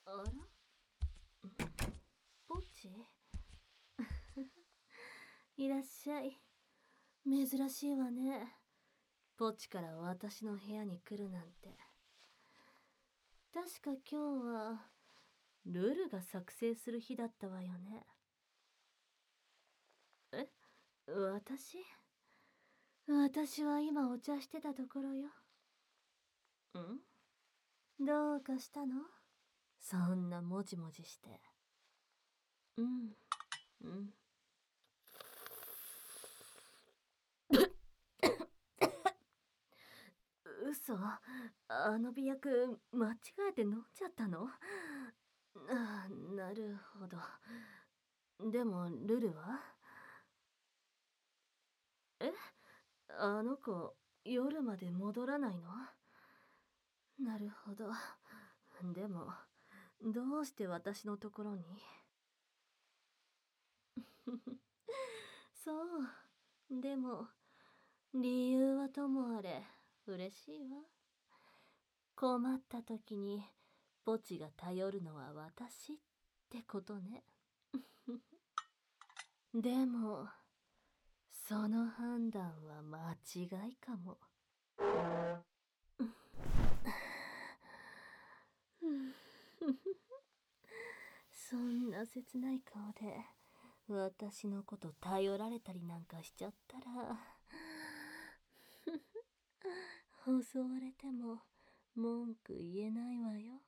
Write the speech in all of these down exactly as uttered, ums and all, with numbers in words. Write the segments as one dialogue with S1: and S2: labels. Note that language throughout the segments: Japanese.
S1: あら、ポチいらっしゃい。珍しいわね。ポチから私の部屋に来るなんて。確か今日はルルが作成する日だったわよね。え、私私は今お茶してたところよ。ん？どうかしたの？そんなもじもじして。うん、うん。嘘、あの美薬間違えて飲んじゃったの？あ、なるほど。でもルルは？え、あの子夜まで戻らないの？なるほど。でもどうして私のところに？そう。でも理由はともあれ嬉しいわ。困った時にポチが頼るのは私ってことね。でもその判断は間違いかも。そんな切ない顔で私のこと頼られたりなんかしちゃったら襲われても文句言えないわよ。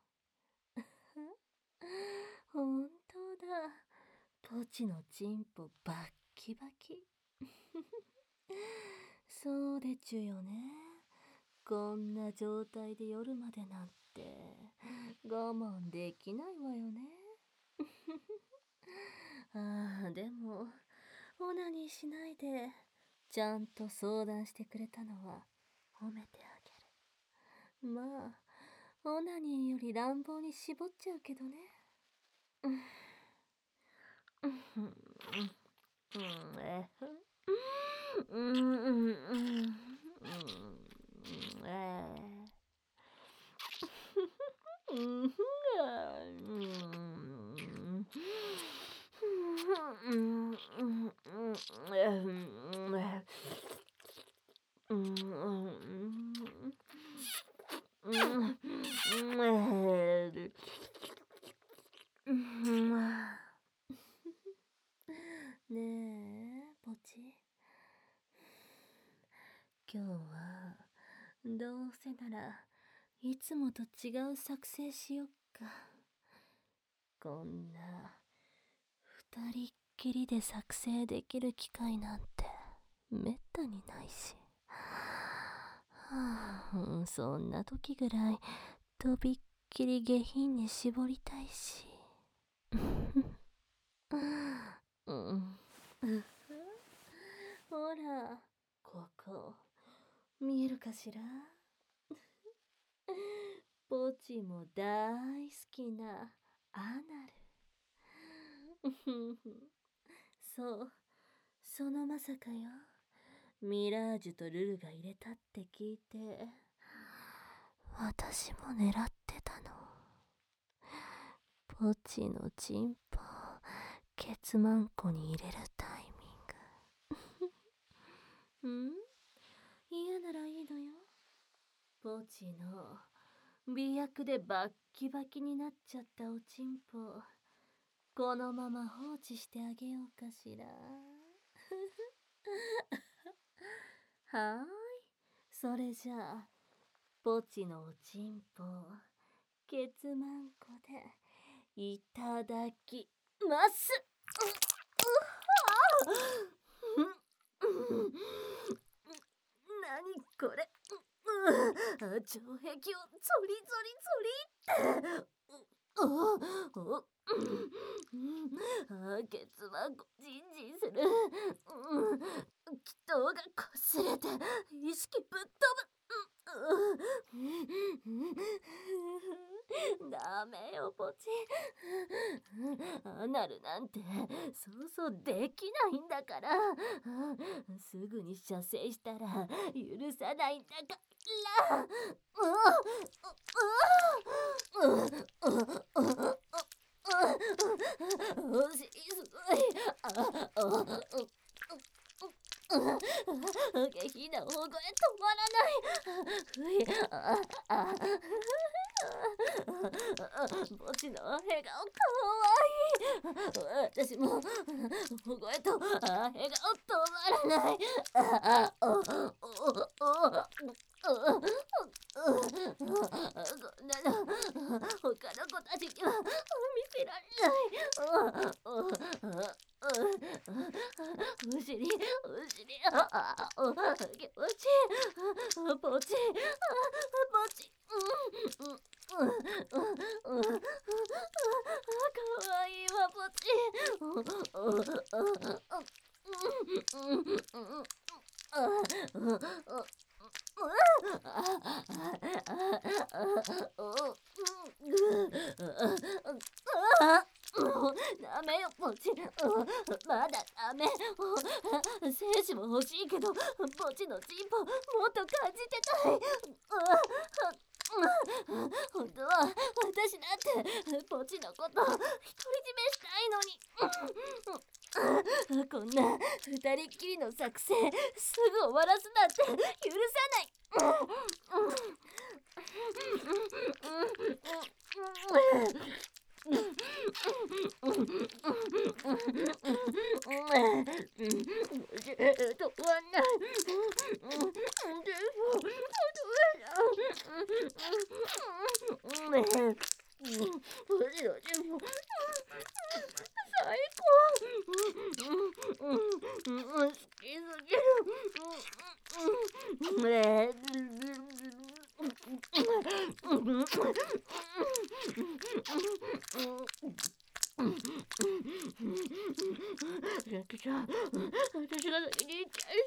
S1: 本当だ。ポチのチンポバッキバキ。そうでちゅよね。こんな状態で夜までなんて我慢できないわよね。ああ、でもオナニーしないでちゃんと相談してくれたのは褒めてあげる。まあオナニーより乱暴に絞っちゃうけどね。うんうんうんえうんうんうんえうんねえポチ、今日はどうせならいつもと違う作成しよっか。こんな二人っきりで作成できる機会なんてめったにないし、はあ、そんな時ぐらいとびっきり下品に絞りたいしうん、ほらここ見えるかしら？ポチも大好きなアナル。そう、そのまさかよ。ミラージュとルルが入れたって聞いて私も狙ってたの。ポチのチンポケツマンコに入れるタイミング。ん？嫌ならいいのよ。ポチの美薬でバッキバキになっちゃったおちんぽこのまま放置してあげようかしら。はーい、それじゃあポチのおちんぽケツマンコでいただきます。なにこれ、城壁をゾリゾリゾリってあああケツマンコジンジンする。気筒が擦れて意識ぶっ飛ぶ。ダメよポチ。アナルなんてそうそうできないんだから。すぐに射精したら許さないんだから。 ポチの笑顔かわいい。私も大声と笑顔止まらない。ああ、おおおおこんなの他の子たちには見せられない。お尻お尻、ああ気持ちいい。ポチポチ、うんうんうんうん、かわいいわポチ。ダメよポチ、まだダメ。精子も欲しいけどポチのチンポもっと感じてたい。本当は私だってポチのこと独り占めしたいのに。こんな二人っきりの作戦すぐ終わらすなんて許さない。止まんない。最高。好きすぎる。ね私は私が先に行っちゃい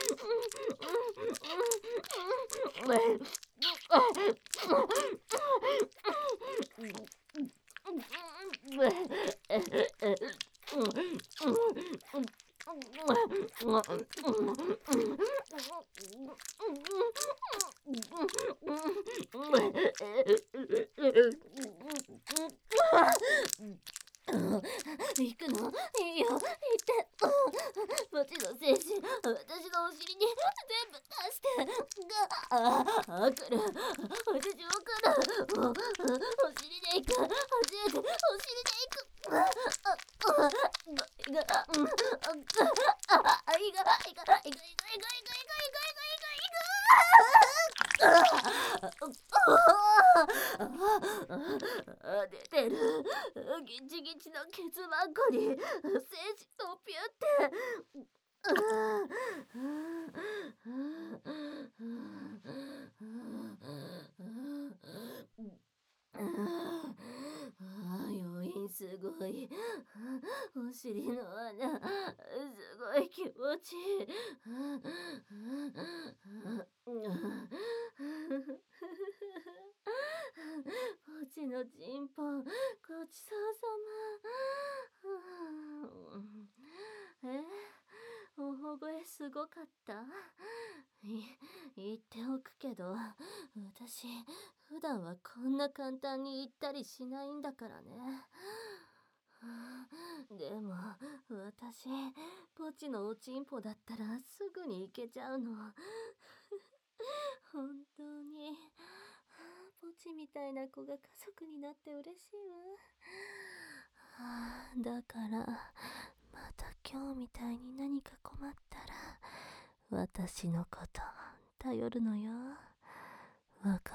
S1: 行くのいいよ、行って。ポチの精子私のお尻に全部出して。ああ、来る。私も来る。お尻で行く。初めてお尻で行く。ああ、いが、うん、あ、あ、いが、いが、いが、いが、いが、いが、いが、いが、いが、出てる。ギチギチのケツバッコに精子とピュって。余韻すごい。お尻の穴すごい気持ちいい。ポチのチンポごちそうさま。え、おほ声すごかった？い言っておくけど私普段はこんな簡単に言ったりしないんだからね。でも私ポチのおちんぽだったらすぐに行けちゃうの。本当にポチみたいな子が家族になって嬉しいわ。だからまた今日みたいに何か困ったら私のこと頼るのよ。わか